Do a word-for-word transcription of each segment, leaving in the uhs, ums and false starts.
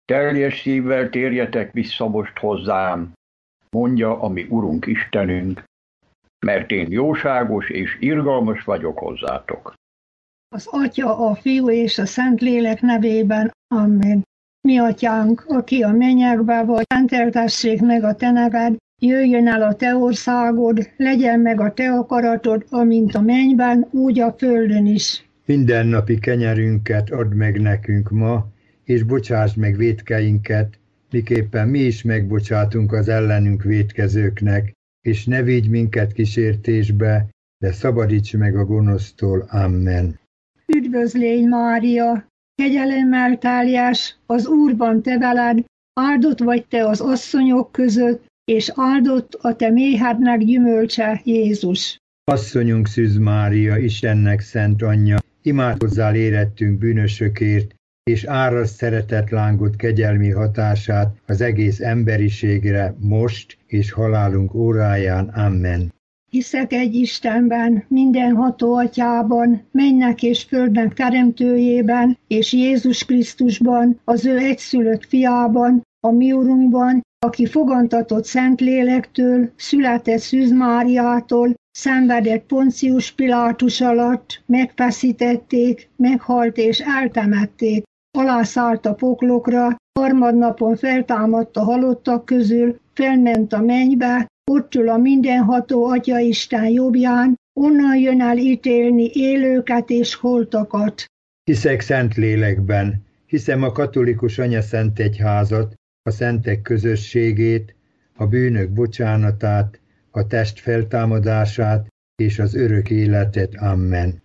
Teljes szívvel térjetek vissza most hozzám, mondja a mi Urunk Istenünk, mert én jóságos és irgalmas vagyok hozzátok. Az Atya, a Fiú és a Szentlélek nevében. Amen. Mi Atyánk, aki a mennyekben vagy, szenteltessék meg a te neved, jöjjön el a te országod, legyen meg a te akaratod, amint a mennyben, úgy a földön is. Mindennapi kenyerünket add meg nekünk ma, és bocsásd meg vétkeinket, miképpen mi is megbocsátunk az ellenünk vétkezőknek, és ne vigy minket kísértésbe, de szabadíts meg a gonosztól. Amen. Üdvözlégy, Mária! Kegyelemmel teljes, az Úrban te veled, áldott vagy te az asszonyok között, és áldott a te méhednek gyümölcse, Jézus. Asszonyunk Szűz Mária, Istennek szent anyja, imádkozzál érettünk bűnösökért, és árasd szeretetlángot kegyelmi hatását az egész emberiségre, most és halálunk óráján. Amen. Hiszek egy Istenben, mindenható Atyában, mennek és földnek teremtőjében, és Jézus Krisztusban, az ő egyszülött fiában, a mi Urunkban, aki fogantatott Szentlélektől, született Szűz Máriától, szenvedett Poncius Pilátus alatt, megfeszítették, meghalt és eltemették, alászállt a poklokra, harmadnapon feltámadt a halottak közül, felment a mennybe, ott ül a mindenható Atya Isten jobbján, onnan jön el ítélni élőket és holtakat. Hiszek Szentlélekben, hiszem a katolikus anyaszentegyházat, a szentek közösségét, a bűnök bocsánatát, a test feltámadását és az örök életet. Amen.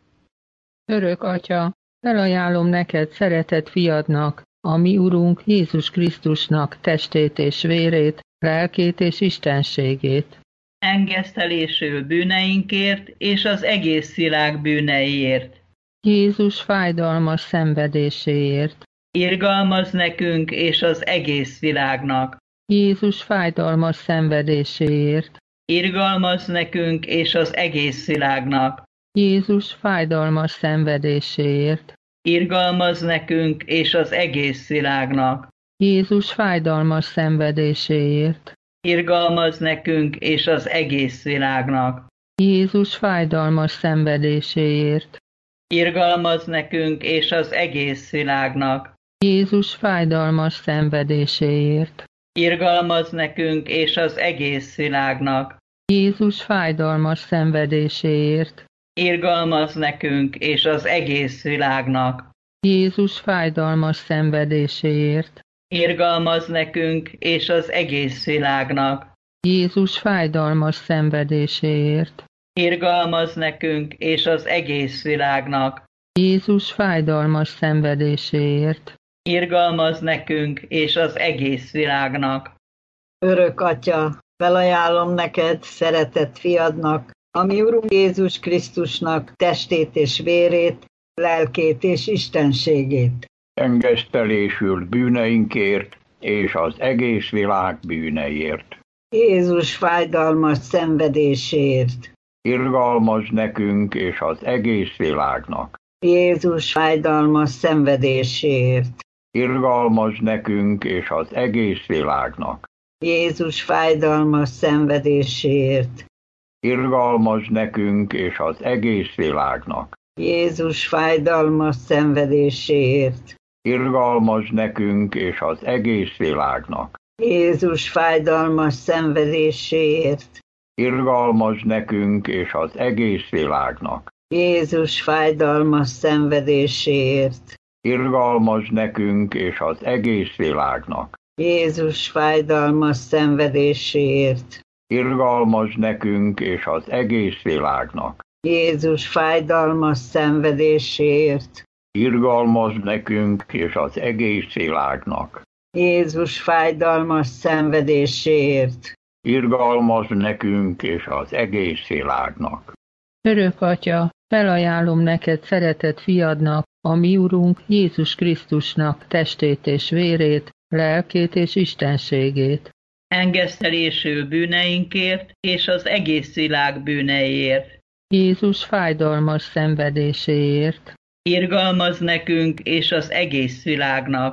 Örök Atya, felajánlom neked szeretett fiadnak, a mi Urunk Jézus Krisztusnak testét és vérét, lelkét és istenségét. Engesztelésül bűneinkért és az egész világ bűneiért. Jézus fájdalmas szenvedéséért. Irgalmaz nekünk és az egész világnak. Jézus fájdalmas szenvedéséért. Irgalmaz nekünk és az egész világnak. Jézus fájdalmas szenvedéséért. Irgalmaz nekünk és az egész világnak. Jézus fájdalmas szenvedéséért. Irgalmaz nekünk és az egész világnak. Jézus fájdalmas szenvedéséért. Irgalmaz nekünk és az egész világnak. Jézus fájdalmas szenvedéséért. Irgalmaz nekünk és az egész világnak. Jézus fájdalmas szenvedéséért. Irgalmaz nekünk és az egész világnak. Jézus fájdalmas szenvedéséért. Irgalmaz nekünk és az egész világnak. Jézus fájdalmas szenvedéséért. Irgalmaz nekünk és az egész világnak. Jézus fájdalmas szenvedéséért. Irgalmaz nekünk és az egész világnak. Örök Atya, felajánlom neked, szeretett fiadnak, a mi Urunk Jézus Krisztusnak testét és vérét, lelkét és istenségét. Engesztelésül bűneinkért és az egész világ bűneiért. Jézus fájdalmas szenvedéséért. Irgalmaz nekünk és az egész világnak. Jézus fájdalmas szenvedéséért. Irgalmaz nekünk és az egész világnak. Jézus fájdalmas szenvedéséért. Irgalmaz nekünk és az egész világnak. Jézus fájdalmas szenvedéséért. Irgalmaz nekünk és az egész világnak. Jézus fájdalmas szenvedéséért. Irgalmaz nekünk és az egész világnak. Jézus fájdalmas szenvedéséért. Irgalmaz nekünk és az egész világnak. Jézus fájdalmas szenvedéséért. Irgalmaz nekünk és az egész világnak. Jézus fájdalmas szenvedéséért. Irgalmaz nekünk és az egész világnak. Jézus fájdalmas szenvedéséért. Irgalmaz nekünk és az egész világnak. Örök Atya, felajánlom neked szeretett fiadnak, a mi Urunk Jézus Krisztusnak testét és vérét, lelkét és istenségét. Engesztelésül bűneinkért és az egész világ bűneiért. Jézus fájdalmas szenvedéséért. Irgalmaz nekünk és az egész világnak.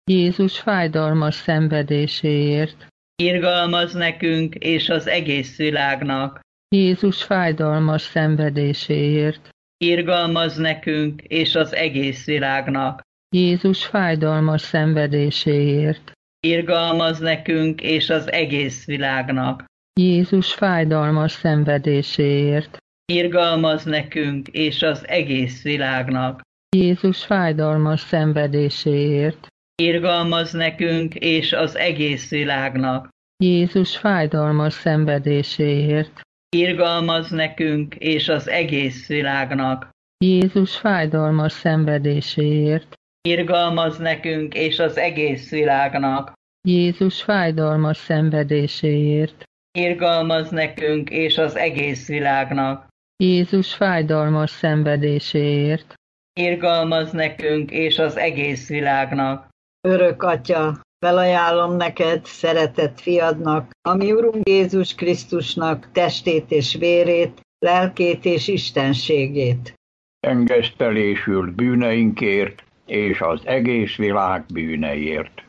Jézus fájdalmas szenvedéséért. Irgalmaz nekünk és az egész világnak. Jézus fájdalmas szenvedéséért. Irgalmaz nekünk és az egész világnak. Jézus fájdalmas szenvedéséért. Irgalmaz nekünk és az egész világnak. Jézus fájdalmas szenvedéséért. Irgalmaz nekünk és az egész világnak. Jézus fájdalmas szenvedéséért. Irgalmaz nekünk és az egész világnak. Jézus fájdalmas szenvedéséért. Irgalmaz nekünk és az egész világnak. Jézus fájdalmas szenvedéséért. Irgalmaz nekünk és az egész világnak. Jézus fájdalmas szenvedéséért. Irgalmaz nekünk és az egész világnak. Jézus fájdalmas szenvedéséért. Irgalmaz nekünk és az egész világnak. Örök Atya, felajánlom neked, szeretett fiadnak, a mi Urunk Jézus Krisztusnak testét és vérét, lelkét és istenségét. Engesztelésül bűneinkért és az egész világ bűneiért.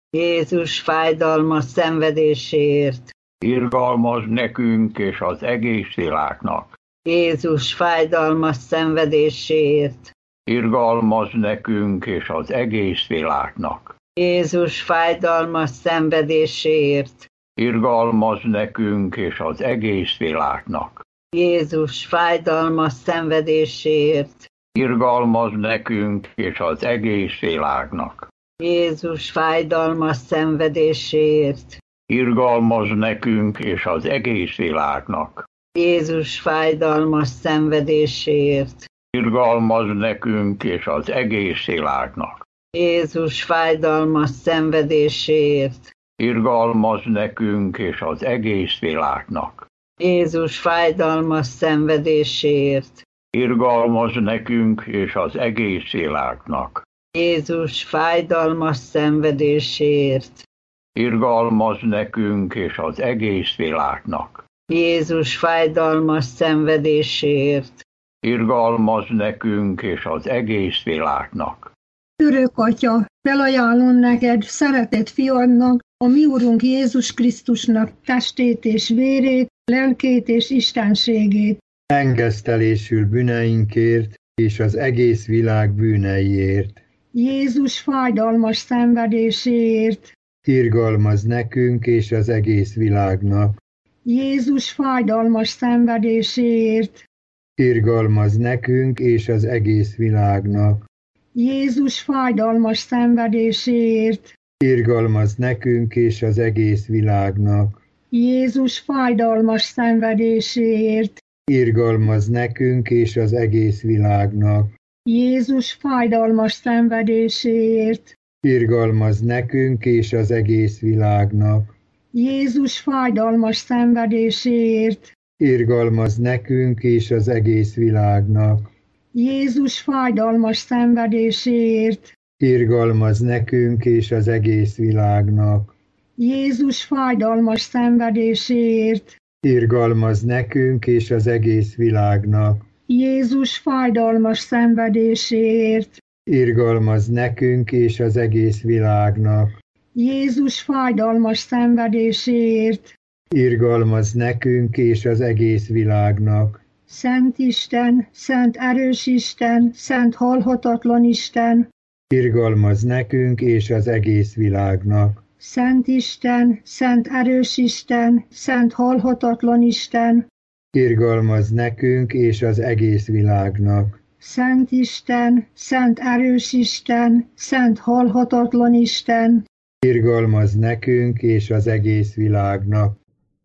Jézus fájdalmas szenvedéséért. Irgalmaz nekünk és az egész világnak. Jézus fájdalmas szenvedéséért. Irgalmaz nekünk és az egész világnak. Jézus fájdalmas szenvedéséért. Irgalmaz nekünk és az egész világnak. Jézus fájdalmas szenvedéséért. Irgalmaz nekünk és az egész világnak. Jézus fájdalmas szenvedéséért. Irgalmaz nekünk és az egész világnak. Jézus fájdalmas szenvedéséért. Irgalmaz nekünk és az egész világnak. Jézus fájdalmas szenvedéséért. Irgalmaz nekünk és az egész világnak. Jézus fájdalmas szenvedéséért. Irgalmaz nekünk és az egész világnak. Jézus fájdalmas szenvedéséért. Irgalmaz nekünk és az egész világnak. Jézus fájdalmas szenvedéséért. Irgalmaz nekünk és az egész világnak. Örök Atya, felajánlom neked, szeretett fiadnak, a mi Urunk Jézus Krisztusnak testét és vérét, lelkét és istenségét. Engesztelésül bűneinkért és az egész világ bűneiért. Jézus fájdalmas szenvedéséért. Irgalmaz nekünk és az egész világnak. Jézus fájdalmas szenvedéséért. Irgalmaz nekünk és az egész világnak. Jézus fájdalmas szenvedéséért. Irgalmaz nekünk és az egész világnak. Jézus fájdalmas szenvedéséért. Irgalmaz nekünk és az egész világnak. Jézus fájdalmas szenvedéséért. Irgalmaz nekünk és az egész világnak. Jézus fájdalmas szenvedéséért. Irgalmaz nekünk és az egész világnak. Jézus fájdalmas szenvedéséért. Irgalmaz nekünk és az egész világnak. Jézus fájdalmas szenvedéséért. Irgalmaz nekünk és az egész világnak. Jézus fájdalmas szenvedéséért. Irgalmaz nekünk és az egész világnak. Jézus fájdalmas szenvedéséért. Irgalmaz nekünk és az egész világnak. Szent Isten, szent erős Isten, szent halhatatlan Isten. Irgalmaz nekünk és az egész világnak. Szent Isten, szent erős Isten, szent halhatatlan Isten. Irgalmaz nekünk és az egész világnak. Szent Isten, szent erős Isten, szent halhatatlan Isten. Irgalmaz nekünk és az egész világnak.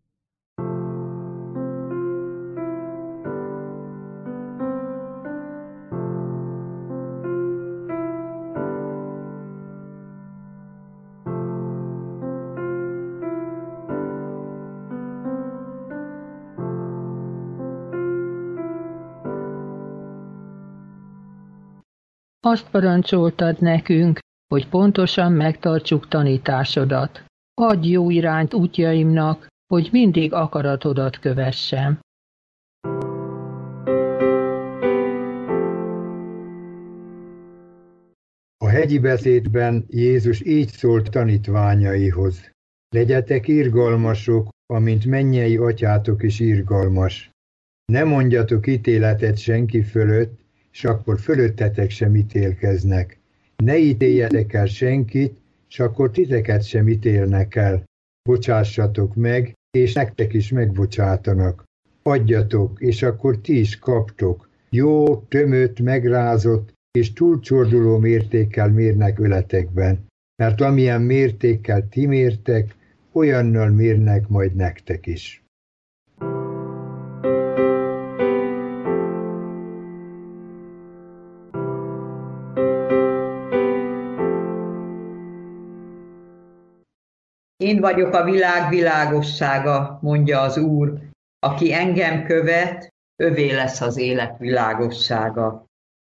Azt parancsoltad nekünk, hogy pontosan megtartsuk tanításodat. Adj jó irányt útjaimnak, hogy mindig akaratodat kövessem. A hegyi beszédben Jézus így szólt tanítványaihoz. Legyetek irgalmasok, amint mennyei atyátok is irgalmas. Ne mondjatok ítéletet senki fölött, s akkor fölöttetek sem ítélkeznek. Ne ítéljetek el senkit, s akkor titeket sem ítélnek el. Bocsássatok meg, és nektek is megbocsátanak. Adjatok, és akkor ti is kaptok. Jó, tömött, megrázott, és túlcsorduló mértékkel mérnek öletekben. Mert amilyen mértékkel ti mértek, olyannal mérnek majd nektek is. Én vagyok a világ világossága, mondja az Úr. Aki engem követ, övé lesz az élet világossága.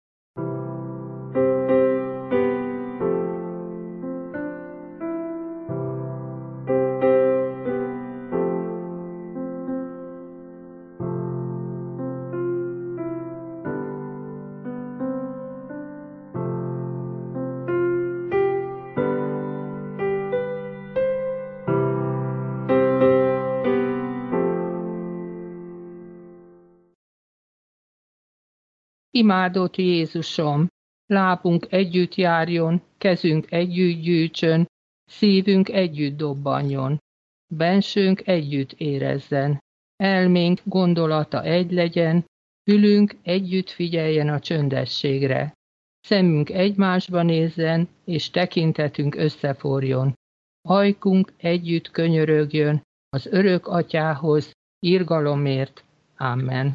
Imádott Jézusom, lábunk együtt járjon, kezünk együtt gyűjtsön, szívünk együtt dobbanjon, bensőnk együtt érezzen, elménk gondolata egy legyen, fülünk együtt figyeljen a csöndességre, szemünk egymásba nézzen, és tekintetünk összeforjon, ajkunk együtt könyörögjön az örök atyához, irgalomért. Amen.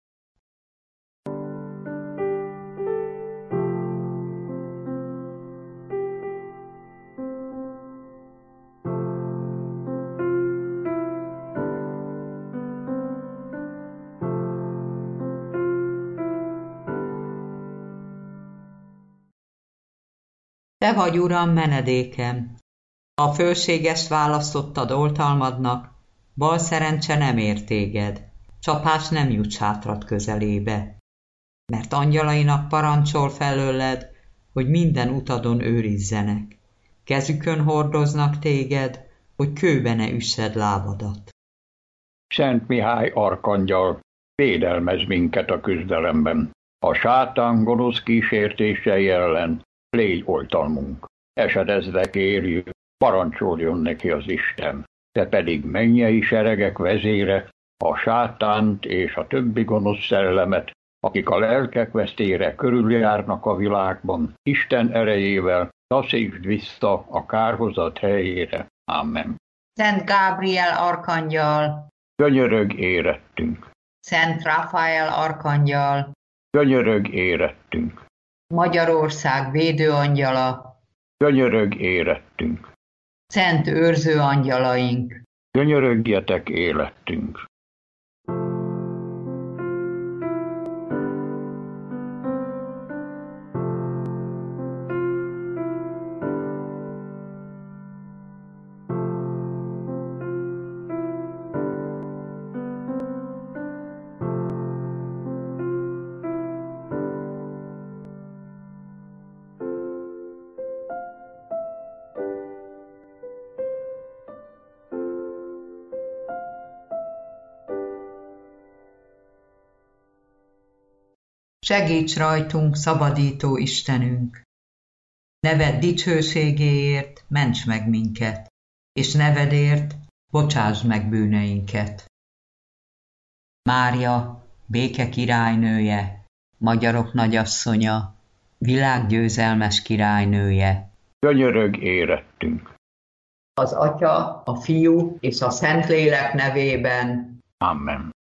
Te vagy, Uram, menedékem. Ha fölségest választottad oltalmadnak, bal szerencse nem ér téged, csapás nem jut sátrad közelébe. Mert angyalainak parancsol felőled, hogy minden utadon őrizzenek. Kezükön hordoznak téged, hogy kőbe ne üssed lábadat. Szent Mihály arkangyal, védelmez minket a küzdelemben. A sátán gonosz kísértései ellen légy oltalmunk. Esedezve kérjük, parancsoljon neki az Isten. Te pedig mennyei seregek vezére, a sátánt és a többi gonosz szellemet, akik a lelkek vesztére körüljárnak a világban, Isten erejével taszítsd vissza a kárhozat helyére. Amen. Szent Gábriel arkangyal, Könyörög érettünk. Szent Rafael arkangyal, Könyörög érettünk. Magyarország védőangyala, Könyörög érettünk. Szent őrző angyalaink, Könyörögjetek életünk. segíts rajtunk, szabadító Istenünk! Neved dicsőségéért ments meg minket, és nevedért bocsásd meg bűneinket. Mária, béke királynője, magyarok nagyasszonya, világgyőzelmes királynője, Könyörög érettünk. az Atya, a Fiú és a Szentlélek nevében. Amen.